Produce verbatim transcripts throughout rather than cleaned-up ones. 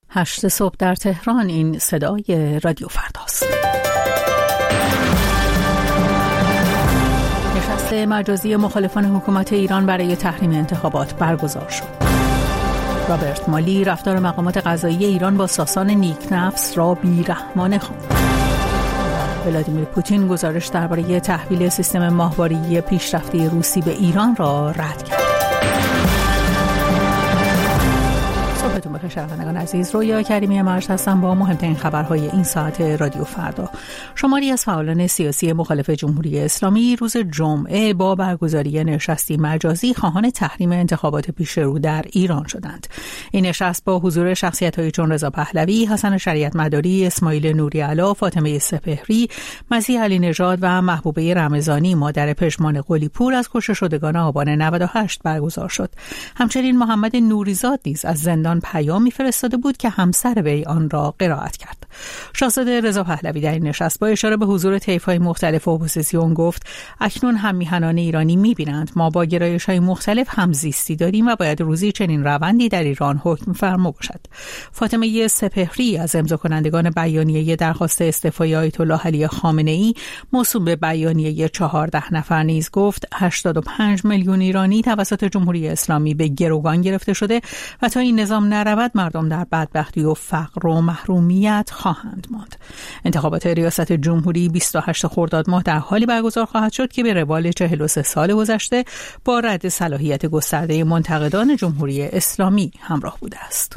هشت صبح در تهران. این صدای رادیو فرداست. نشست مجازی مخالفان حکومت ایران برای تحریم انتخابات برگزار شد. رابرت مالی رفتار مقامات قضایی ایران با ساسان نیکنفس را بی‌رحمانه خواند. ولادیمیر پوتین گزارش درباره تحویل سیستم ماهواره‌ای پیشرفته روسی به ایران را رد کرد. صبحتون بخیر شنوندگان عزیز، رویا کریمی مرج هستم با مهمترین خبرهای این ساعت رادیو فردا. شماری از فعالان سیاسی مخالف جمهوری اسلامی روز جمعه با برگزاری نشستی مجازی خواهان تحریم انتخابات پیش رو در ایران شدند. این نشست با حضور شخصیت‌هایی چون رضا پهلوی، حسن شریعت مداری، اسماعیل نوری علا، فاطمه سپهری، مسیح علی نژاد و محبوبه رمضانی مادر پژمان قلی‌پور از کشته شدگان آبان نود و هشت برگزار شد. همچنین محمد نوریزاد نیز از زندان پیامی فرستاده بود که همسر وی آن را قرائت کرد. شاهزاده رضا پهلوی در این نشست با اشاره به حضور طیف‌های مختلف اپوزیسیون گفت اکنون هم میهنان ایرانی می‌بینند ما با گرایش‌های مختلف همزیستی داریم و باید روزی چنین روندی در ایران حکم فرما باشد. فاطمه سپهری از امضا کنندگان بیانیه درخواست استعفای آیت الله علی خامنه‌ای موسوم به بیانیه چهارده نفر نیز گفت هشتاد و پنج میلیون ایرانی توسط جمهوری اسلامی به گروگان گرفته شده و تا این نظام نرود مردم در بدبختی و فقر و محرومیت خواهند ماند. انتخابات ریاست جمهوری بیست و هشتم خرداد ماه در حالی برگزار خواهد شد که به روال چهل و سه سال گذشته با رد صلاحیت گسترده منتقدان جمهوری اسلامی همراه بوده است.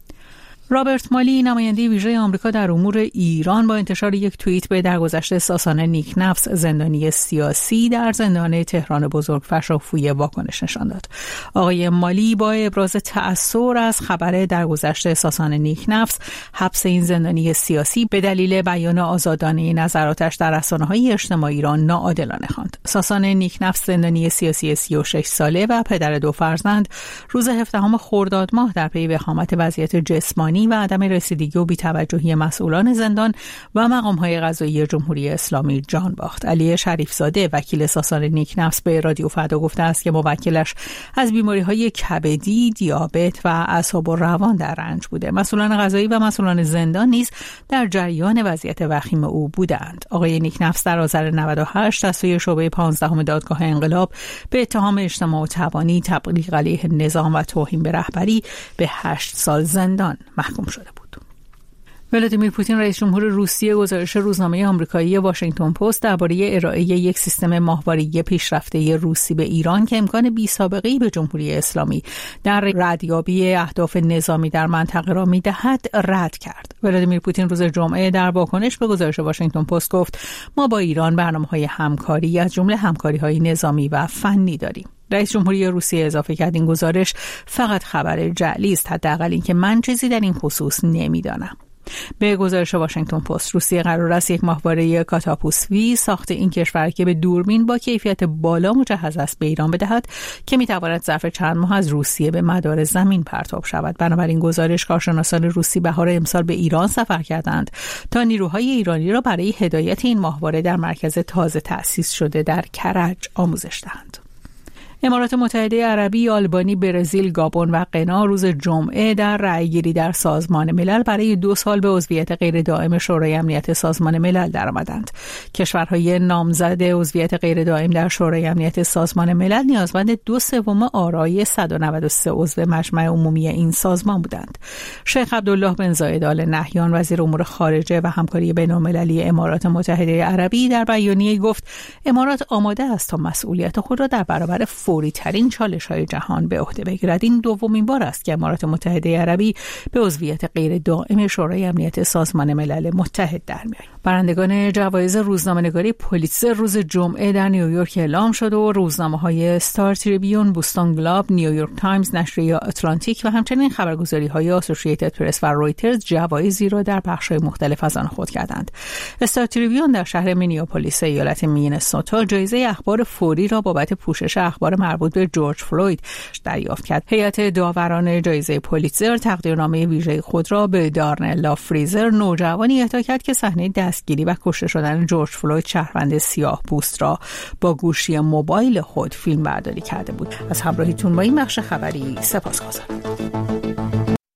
رابرت مالی نماینده ویژه آمریکا در امور ایران با انتشار یک توییت به درگذشت ساسان نیکنفس زندانی سیاسی در زندان تهران بزرگ فشافوی واکنش نشان داد. آقای مالی با ابراز تأثر از خبر درگذشت ساسان نیکنفس حبس این زندانی سیاسی به دلیل بیان آزادانه نظراتش در رسانه‌های اجتماعی را ناعادلانه خواند. ساسان نیکنفس زندانی سیاسی سی و شش ساله و پدر دو فرزند روز هفدهم خرداد ماه در پی وخامت وضعیت جسمانی و عدم رسیدگی و بی‌توجهی مسئولان زندان و مقام‌های قضایی جمهوری اسلامی جان باخت. علی شریفزاده وکیل ساسان نیکنفس به رادیو فردا گفته است که موکلش از بیماری‌های کبدی، دیابت و اعصاب و روان در رنج بوده. مسئولان قضایی و مسئولان زندان نیز در جریان وضعیت وخیم او بودند. آقای نیکنفس در آذر نود و هشت از سوی شعبه پانزدهم دادگاه انقلاب به اتهام اجتماع و توانی، تبلیغ علیه نظام و توهین به رهبری به هشت سال زندان محکوم شده بود. ولادیمیر پوتین رئیس جمهور روسیه گزارش روزنامه آمریکایی واشنگتن پست درباره ارائه یک سیستم ماهواره‌ای پیشرفته روسی به ایران که امکان بی‌سابقه‌ای به جمهوری اسلامی در ردیابی اهداف نظامی در منطقه را می‌دهد رد کرد. ولادیمیر پوتین روز جمعه در واکنش به گزارش واشنگتن پست گفت ما با ایران برنامه‌های همکاری از جمله همکاری‌های نظامی و فنی داریم. رئیس جمهوری روسیه اضافه کرد این گزارش فقط خبر جعلی است، حداقل اینکه من چیزی در این خصوص نمی‌دانم. به گزارش واشنگتن پست روسیه قرار است یک ماهواره کاتاپوسوی ساخت این کشور که به دوربین با کیفیت بالا مجهز است به ایران بدهد که میتواند ظرف چند ماه از روسیه به مدار زمین پرتاب شود. بنابراین گزارش کارشناسان روسی بهار امسال به ایران سفر کردند تا نیروهای ایرانی را برای هدایت این ماهواره در مرکز تازه تأسیس شده در کرج آموزش دهند. امارات متحده عربی، آلبانی، برزیل، گابون و غنا روز جمعه در رأیگیری در سازمان ملل برای دو سال به عضویت غیر دائم شورای امنیت سازمان ملل درآمدند. کشورهای نامزد عضویت غیر دائم در شورای امنیت سازمان ملل نیازمند دو سوم آرای صد و نود و سه عضو مجمع عمومی این سازمان بودند. شیخ عبدالله بن زاید آل نهیان وزیر امور خارجه و همکاری بین‌المللی امارات متحده عربی در بیانیه گفت امارات آماده است تا مسئولیت خود را در برابر فوری ترین چالش های جهان به عهده بگیرد. این دومین بار است که امارات متحده عربی به عضویت غیر دائم شورای امنیت سازمان ملل متحد در می‌آید. برندگان جوایز روزنامه‌نگاری پولیتزر روز جمعه در نیویورک اعلام شد و روزنامه‌های استار تریبیون، بوستون گلاب، نیویورک تایمز، نشریه اتلانتیک و همچنین خبرگزاری‌های آسوسییتد پرس و رویترز جوایزی را در بخش‌های مختلف از آن خود کردند. استار تریبیون در شهر مینیاپولیس ایالت مینسوتا جایزه اخبار فوری را بابت پوشش اخبار مربوط به جورج فلوید دریافت کرد. هیئت داوران جایزه پولیتزر تقدیرنامه ویژه خود را به دارنلا فریزر، نوجوانی اهدا کرد که صحنه دستگیری و کشته شدن جورج فلوید شهروند سیاه پوست را با گوشی موبایل خود فیلم برداری کرده بود. از همراهیتون با این بخش خبری سپاسگزارم.